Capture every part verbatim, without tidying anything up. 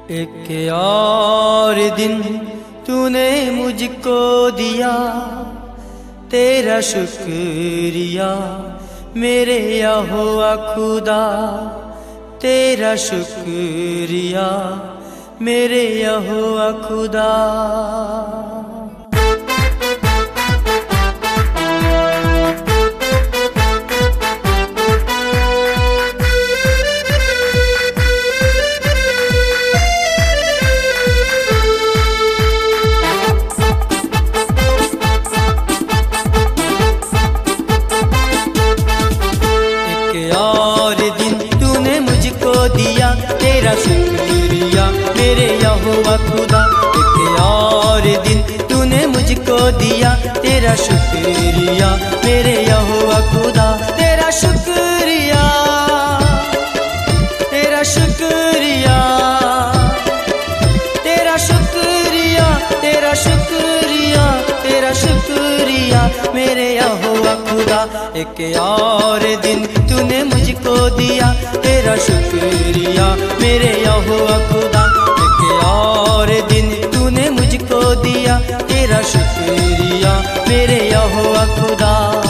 एक और दिन तूने मुझको दिया, तेरा शुक्रिया मेरे यहोवा खुदा, तेरा शुक्रिया मेरे यहोवा खुदा। दिया तेरा शुक्रिया मेरे यहोवा खुदा, एक और दिन तूने मुझको दिया, तेरा शुक्रिया मेरे यहोवा खुदा, तेरा शुक्रिया तेरा शुक्रिया तेरा शुक्रिया तेरा शुक्रिया तेरा शुक्रिया मेरे यहोवा खुदा। एक और दिन तूने मुझको दिया, तेरा शुक्रिया मेरे यहोवा खुदा, एक और दिन तूने मुझको दिया, तेरा शुक्रिया मेरे यहोवा खुदा।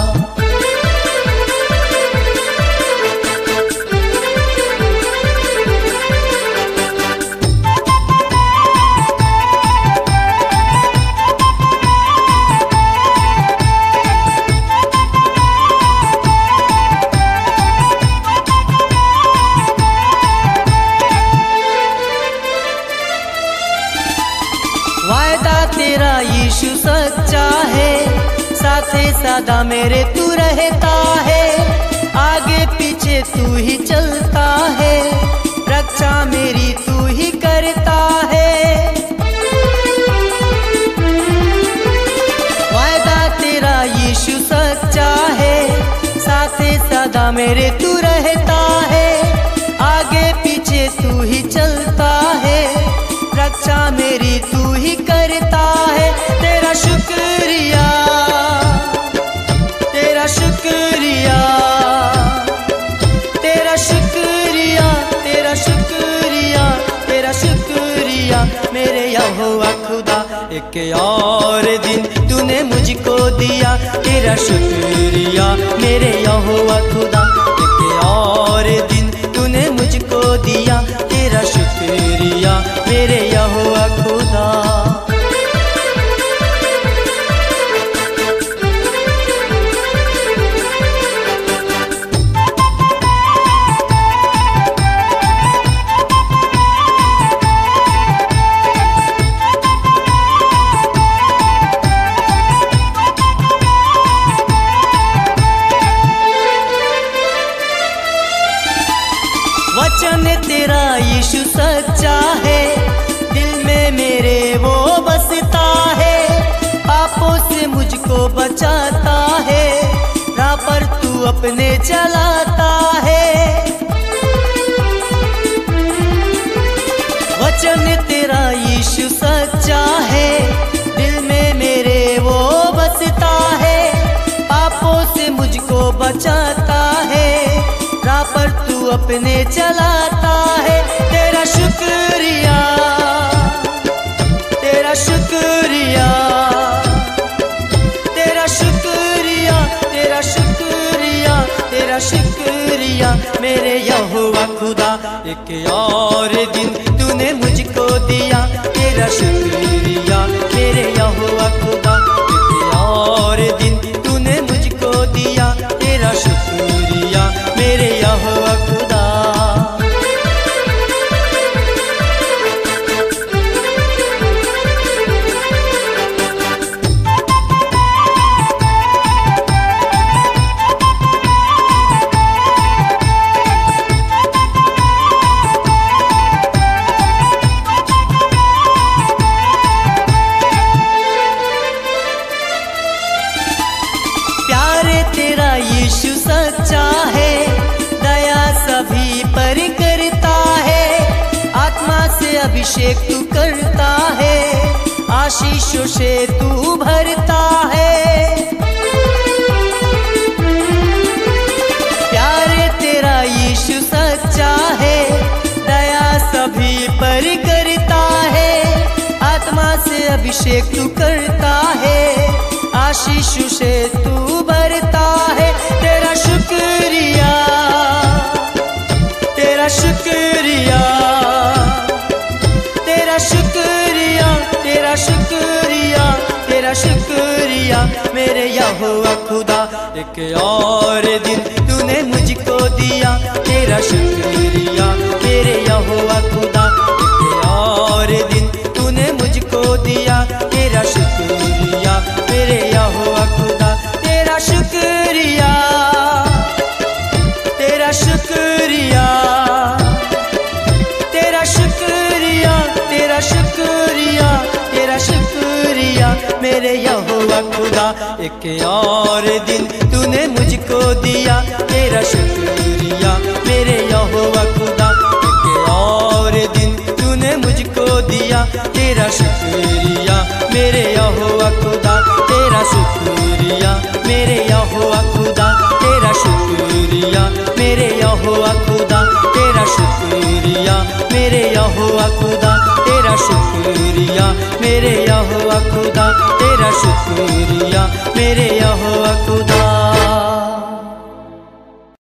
वायदा तेरा यीशु सच्चा है, साथे सादा मेरे तू रहता है, आगे पीछे तू ही चलता है, रक्षा मेरी तू ही करता है। वायदा तेरा यीशु सच्चा है, साथे सादा मेरे तू रहता है, आगे पीछे तू ही चलता है, रक्षा मेरी तू ही करता है। तेरा शुक्रिया तेरा शुक्रिया तेरा शुक्रिया तेरा शुक्रिया तेरा शुक्रिया मेरे यहोवा खुदा, एक और दिन तूने मुझको दिया, तेरा शुक्रिया मेरे यहोवा खुदा, एक और दिन तूने मुझको दिया, तेरा शुक्रिया मेरे यहोवा खुदा। वचन तेरा यीशु सच्चा है, दिल में मेरे वो बसता है, पापों से मुझको बचाता है, राह पर तू अपने चलाता है। वचन तेरा यीशु सच्चा है, दिल में मेरे वो बसता है, पापों से मुझको बचाता है, राह पर तू अपने चलाता है। तेरा शुक्रिया तेरा शुक्रिया तेरा शुक्रिया तेरा शुक्रिया तेरा शुक्रिया मेरे यहोवा खुदा, एक और दिन तूने मुझको दिया, तेरा शुक्रिया मेरे यहोवा खुदा, एक और दिन तूने मुझको दिया, तेरा शुक्रिया मेरे यहोवा खुदा। तेरा यीशु सच्चा है, दया सभी पर करता है, आत्मा से अभिषेक तू करता है, आशीषों से तू भरता है। प्यारे तेरा यीशु सच्चा है, दया सभी पर कर अभिषेक तू करता है, आशीष से तू भरता है। तेरा शुक्रिया, तेरा शुक्रिया, तेरा शुक्रिया, तेरा शुक्रिया, तेरा शुक्रिया मेरे यहोवा खुदा। एक और दिन तूने मुझको दिया, तेरा शुक्रिया मेरे यहोवा खुदा। एक और दिन तूने मुझको दिया, तेरा शुक्रिया मेरे यहोवा खुदा। तेरा शुक्रिया, तेरा शुक्रिया, तेरा शुक्रिया, तेरा शुक्रिया, तेरा शुक्रिया मेरे यहोवा खुदा। एक और दिन तूने मुझको दिया, तेरा शुक्रिया मेरे यहोवा खुदा। एक और दिन तूने मुझको दिया, तेरा शुक्रिया मेरे यहोवा खुदा। तेरा शुक्रिया मेरे यहोवा खुदा, तेरा शुक्रिया मेरे यहोवा खुदा। तेरा शुक्रिया मेरे यहोवा खुदा, तेरा शुक्रिया मेरे यहोवा खुदा। तेरा शुक्रिया मेरे यहोवा खुदा।